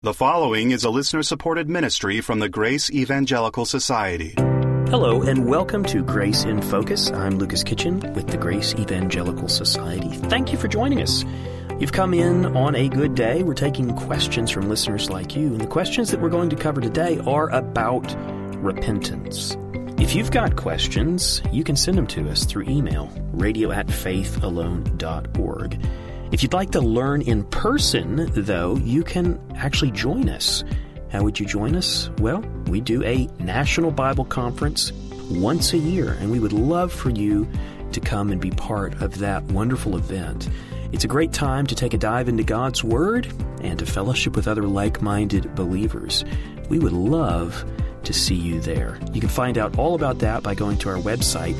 The following is a listener-supported ministry from the Grace Evangelical Society. Hello, and welcome to Grace in Focus. I'm Lucas Kitchen with the Grace Evangelical Society. Thank you for joining us. You've come in on a good day. We're taking questions from listeners like you, and the questions that we're going to cover today are about repentance. If you've got questions, you can send them to us through email, radio@faithalone.org. If you'd like to learn in person, though, you can actually join us. How would you join us? Well, we do a National Bible Conference once a year, and we would love for you to come and be part of that wonderful event. It's a great time to take a dive into God's Word and to fellowship with other like-minded believers. We would love to see you there. You can find out all about that by going to our website,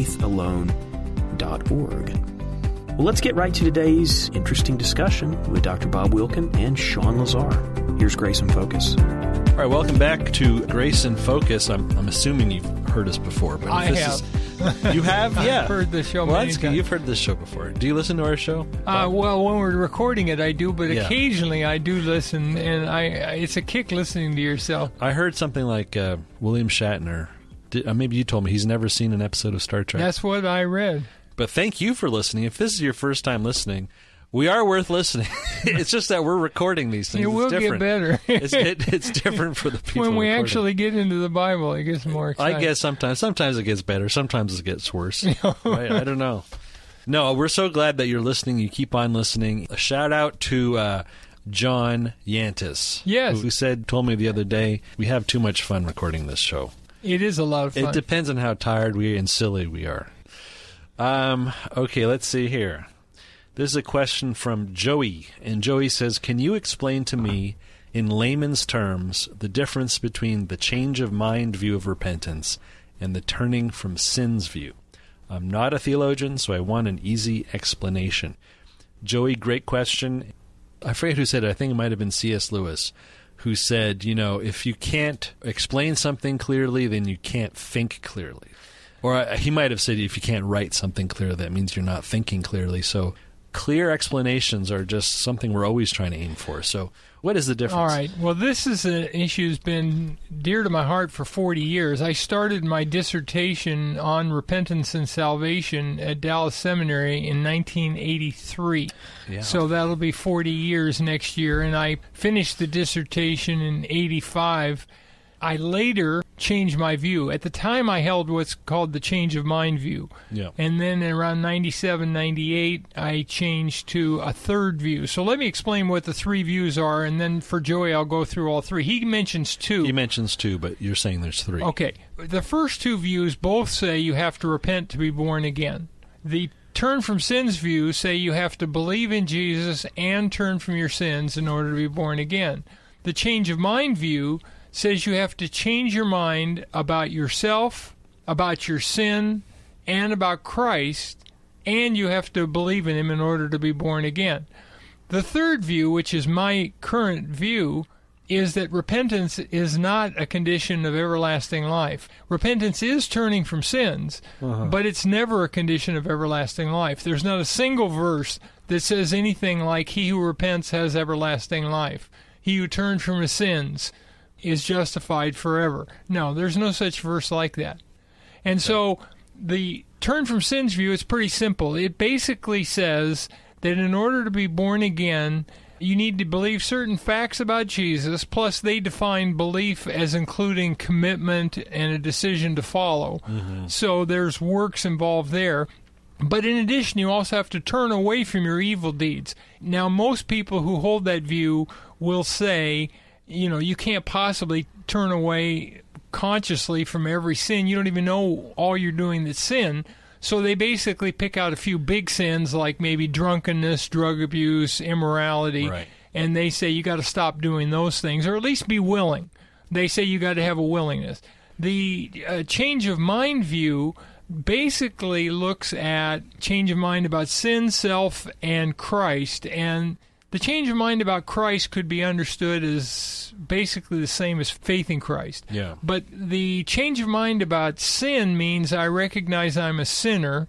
faithalone.org. Well, let's get right to today's interesting discussion with Dr. Bob Wilkin and Sean Lazar. Here's Grace in Focus. All right, welcome back to Grace in Focus. I'm assuming you've heard us before. But I have. You have? Yeah. I've heard this show many times. You've heard this show before. Do you listen to our show? Well, when we're recording it, I do, but occasionally I do listen, and it's a kick listening to yourself. I heard something like William Shatner. Maybe you told me he's never seen an episode of Star Trek. That's what I read. But thank you for listening. If this is your first time listening, we are worth listening. It's just that we're recording these things. It will get better. It's different for the people when we recording. Actually get into the Bible, it gets more exciting. I guess sometimes it gets better. Sometimes it gets worse. Right? I don't know. No, we're so glad that you're listening. You keep on listening. A shout out to John Yantis. Yes. Who told me the other day, we have too much fun recording this show. It is a lot of fun. It depends on how tired and silly we are. Okay, let's see here. This is a question from Joey, and Joey says, can you explain to me, in layman's terms, the difference between the change of mind view of repentance and the turning from sins view? I'm not a theologian, so I want an easy explanation. Joey, great question. I forget who said it. I think it might have been C.S. Lewis, who said, if you can't explain something clearly, then you can't think clearly. Or he might have said if you can't write something clear, that means you're not thinking clearly. So clear explanations are just something we're always trying to aim for. So what is the difference? All right. Well, this is an issue that's been dear to my heart for 40 years. I started my dissertation on repentance and salvation at Dallas Seminary in 1983. Yeah. So that'll be 40 years next year. And I finished the dissertation in 85. I later changed my view. At the time, I held what's called the change of mind view. Yeah. And then around 97, 98, I changed to a third view. So let me explain what the three views are, and then for Joey, I'll go through all three. He mentions two. He mentions two, but you're saying there's three. Okay. The first two views both say you have to repent to be born again. The turn from sins view say you have to believe in Jesus and turn from your sins in order to be born again. The change of mind view says you have to change your mind about yourself, about your sin, and about Christ, and you have to believe in Him in order to be born again. The third view, which is my current view, is that repentance is not a condition of everlasting life. Repentance is turning from sins, but it's never a condition of everlasting life. There's not a single verse that says anything like, he who repents has everlasting life. He who turns from his sins is justified forever. No, there's no such verse like that. And so the turn from sins view is pretty simple. It basically says that in order to be born again, you need to believe certain facts about Jesus, plus they define belief as including commitment and a decision to follow. Mm-hmm. So there's works involved there. But in addition, you also have to turn away from your evil deeds. Now, most people who hold that view will say, you can't possibly turn away consciously from every sin. You don't even know all you're doing that's sin. So they basically pick out a few big sins like maybe drunkenness, drug abuse, immorality, right. And they say you got to stop doing those things, or at least be willing. They say you got to have a willingness. The change of mind view basically looks at change of mind about sin, self, and Christ, and the change of mind about Christ could be understood as basically the same as faith in Christ. Yeah. But the change of mind about sin means I recognize I'm a sinner,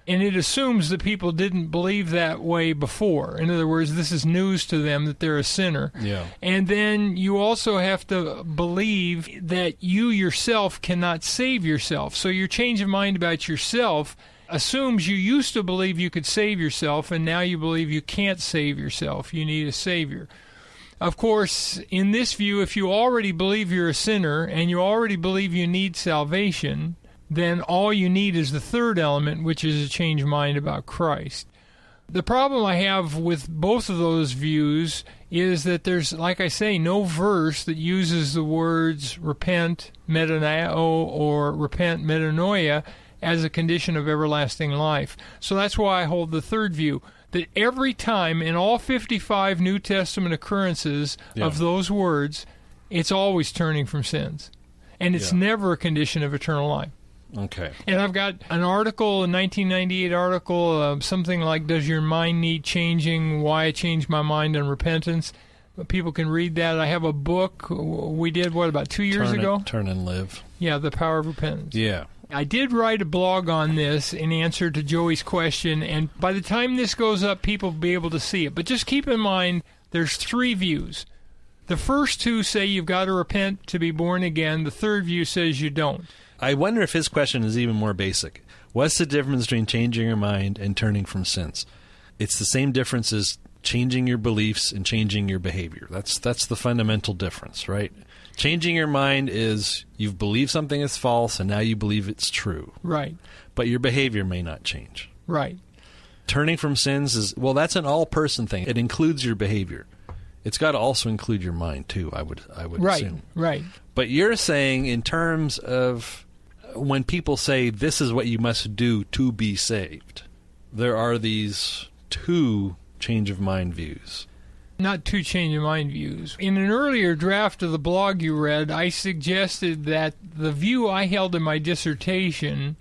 And it assumes that people didn't believe that way before. In other words, this is news to them that they're a sinner. Yeah. And then you also have to believe that you yourself cannot save yourself. So your change of mind about yourself assumes you used to believe you could save yourself, and now you believe you can't save yourself. You need a Savior. Of course, in this view, if you already believe you're a sinner and you already believe you need salvation, then all you need is the third element, which is a change of mind about Christ. The problem I have with both of those views is that there's, like I say, no verse that uses the words repent, metanao, or repent, metanoia, as a condition of everlasting life. So that's why I hold the third view, that every time in all 55 New Testament occurrences of those words, it's always turning from sins. And it's never a condition of eternal life. Okay. And I've got an article, a 1998 article, something like, Does Your Mind Need Changing? Why I Changed My Mind on Repentance. People can read that. I have a book we did, about 2 years ago? Turn and Live. Yeah, The Power of Repentance. Yeah. I did write a blog on this in answer to Joey's question, and by the time this goes up, people will be able to see it. But just keep in mind, there's three views. The first two say you've got to repent to be born again. The third view says you don't. I wonder if his question is even more basic. What's the difference between changing your mind and turning from sins? It's the same difference as changing your beliefs and changing your behavior. That's the fundamental difference, right? Changing your mind is you've believed something is false and now you believe it's true. Right. But your behavior may not change. Right. Turning from sins is, that's an all-person thing. It includes your behavior. It's got to also include your mind, too, I would assume. Right. But you're saying in terms of when people say this is what you must do to be saved, there are these two change of mind views. Not two change of mind views. In an earlier draft of the blog you read, I suggested that the view I held in my dissertation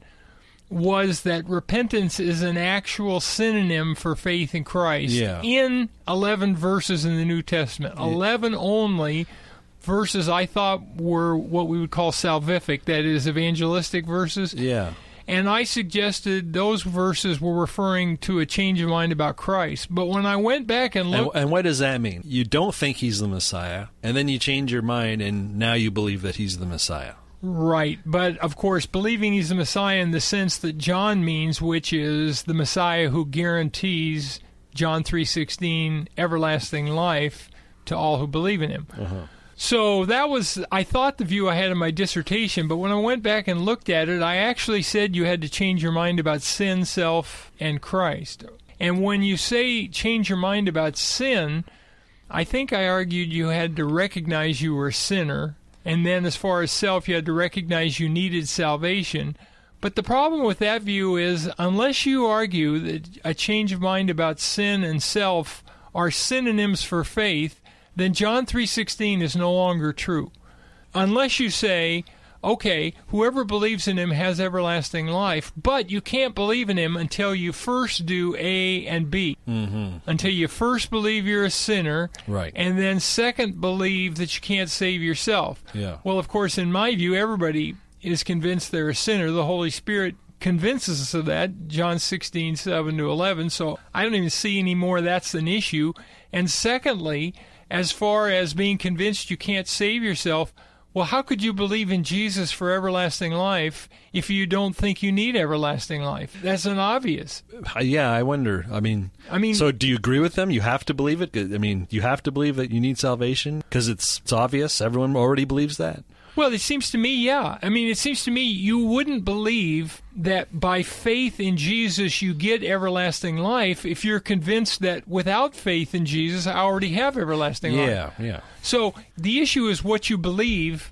was that repentance is an actual synonym for faith in Christ in 11 verses in the New Testament. 11 only verses I thought were what we would call salvific, that is, evangelistic verses. Yeah. And I suggested those verses were referring to a change of mind about Christ. But when I went back and looked... And what does that mean? You don't think he's the Messiah, and then you change your mind, and now you believe that he's the Messiah. Right. But, of course, believing he's the Messiah in the sense that John means, which is the Messiah who guarantees, John 3:16, everlasting life to all who believe in him. Uh-huh. So that was, I thought, the view I had in my dissertation, but when I went back and looked at it, I actually said you had to change your mind about sin, self, and Christ. And when you say change your mind about sin, I think I argued you had to recognize you were a sinner, and then as far as self, you had to recognize you needed salvation. But the problem with that view is, unless you argue that a change of mind about sin and self are synonyms for faith, then John 3:16 is no longer true. Unless you say, okay, whoever believes in him has everlasting life, but you can't believe in him until you first do A and B. Mm-hmm. Until you first believe you're a sinner, right, and then second believe that you can't save yourself. Yeah. Well, of course, in my view, everybody is convinced they're a sinner. The Holy Spirit convinces us of that, John 16:7-11, so I don't even see anymore that's an issue. And secondly, as far as being convinced you can't save yourself, well, how could you believe in Jesus for everlasting life if you don't think you need everlasting life? That's an obvious. Yeah, I wonder. I mean, so do you agree with them? You have to believe it? I mean, you have to believe that you need salvation because it's obvious? Everyone already believes that? Well, it seems to me, yeah. I mean, it seems to me you wouldn't believe that by faith in Jesus you get everlasting life if you're convinced that without faith in Jesus I already have everlasting life. Yeah. So the issue is what you believe,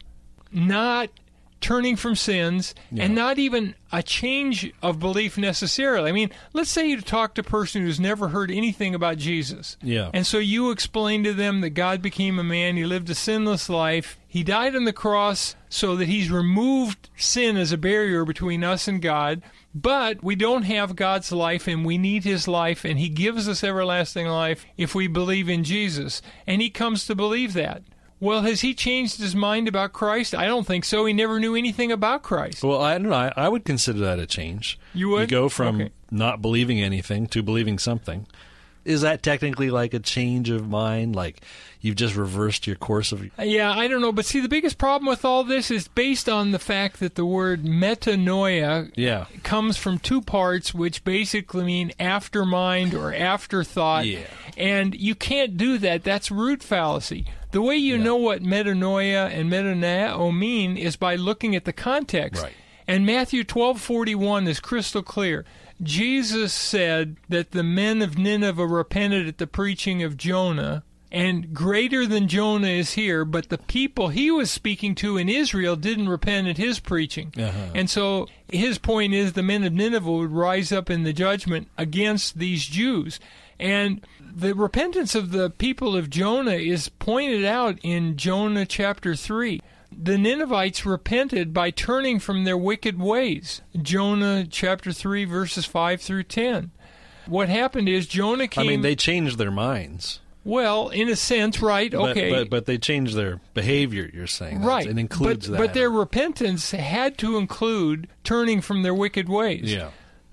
not turning from sins, and not even a change of belief necessarily. I mean, let's say you talk to a person who's never heard anything about Jesus. Yeah. And so you explain to them that God became a man, he lived a sinless life, he died on the cross so that he's removed sin as a barrier between us and God, but we don't have God's life and we need his life, and he gives us everlasting life if we believe in Jesus. And he comes to believe that. Well, has he changed his mind about Christ? I don't think so. He never knew anything about Christ. Well, I don't know. I would consider that a change. You would? You go from Okay. not believing anything to believing something. Is that technically like a change of mind? Like you've just reversed your course of... Yeah, I don't know. But see, the biggest problem with all this is based on the fact that the word metanoia Yeah. comes from two parts, which basically mean after mind or afterthought. Yeah. And you can't do that. That's root fallacy. The way you know what metanoia and metanao mean is by looking at the context. Right. And Matthew 12:41 is crystal clear. Jesus said that the men of Nineveh repented at the preaching of Jonah, and greater than Jonah is here, but the people he was speaking to in Israel didn't repent at his preaching. And so his point is the men of Nineveh would rise up in the judgment against these Jews. And the repentance of the people of Jonah is pointed out in Jonah chapter 3. The Ninevites repented by turning from their wicked ways. Jonah chapter 3, verses 5 through 10. What happened is Jonah came... I mean, they changed their minds. Well, in a sense, right, okay. But they changed their behavior, you're saying. Right. It includes that. But their repentance had to include turning from their wicked ways. Yeah.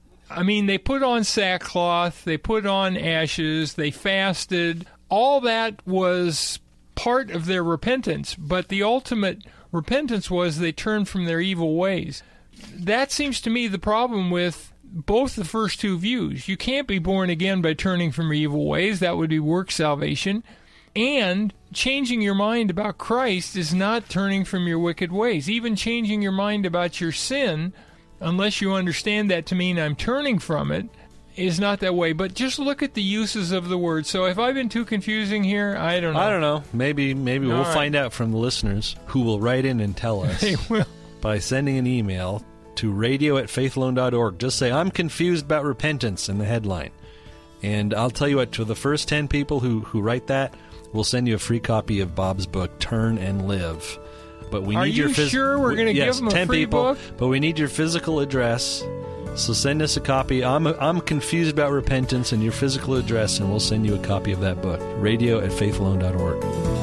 I mean, they put on sackcloth, they put on ashes, they fasted. All that was part of their repentance, but the ultimate repentance was they turned from their evil ways. That seems to me the problem with both the first two views. You can't be born again by turning from your evil ways. That would be work salvation. And changing your mind about Christ is not turning from your wicked ways. Even changing your mind about your sin, unless you understand that to mean I'm turning from it, is not that way. But just look at the uses of the word. So have I been too confusing here? I don't know. I don't know. Maybe we'll find out from the listeners who will write in and tell us They will. by sending an email to radio@faithalone.org. Just say, I'm confused about repentance in the headline. And I'll tell you what, to the first 10 people who write that, we'll send you a free copy of Bob's book, Turn and Live. But we need Are you sure we're going to give them a 10 free people, book? But we need your physical address. So send us a copy. I'm confused about repentance and your physical address, and we'll send you a copy of that book. radio@faithalone.org.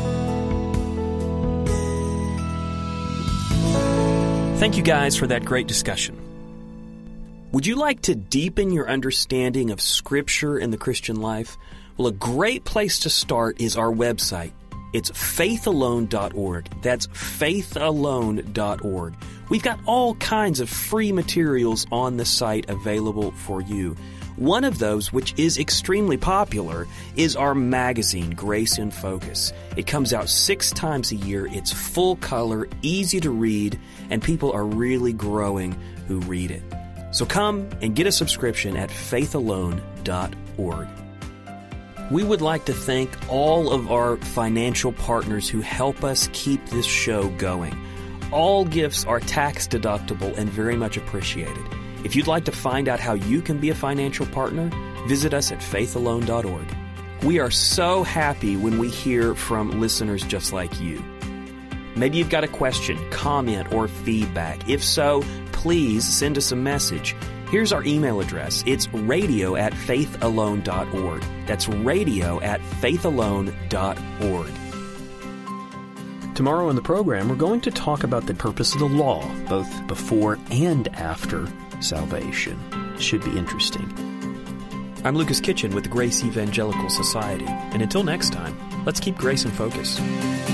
Thank you guys for that great discussion. Would you like to deepen your understanding of Scripture and the Christian life? Well, a great place to start is our website. It's faithalone.org. That's faithalone.org. We've got all kinds of free materials on the site available for you. One of those, which is extremely popular, is our magazine, Grace in Focus. It comes out 6 times a year. It's full color, easy to read, and people are really growing who read it. So come and get a subscription at faithalone.org. We would like to thank all of our financial partners who help us keep this show going. All gifts are tax deductible and very much appreciated. If you'd like to find out how you can be a financial partner, visit us at faithalone.org. We are so happy when we hear from listeners just like you. Maybe you've got a question, comment, or feedback. If so, please send us a message. Here's our email address. It's radio@faithalone.org. That's radio@faithalone.org. Tomorrow in the program, we're going to talk about the purpose of the law, both before and after salvation. Should be interesting. I'm Lucas Kitchen with the Grace Evangelical Society. And until next time, let's keep grace in focus.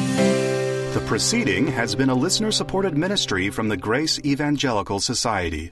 The proceeding has been a listener-supported ministry from the Grace Evangelical Society.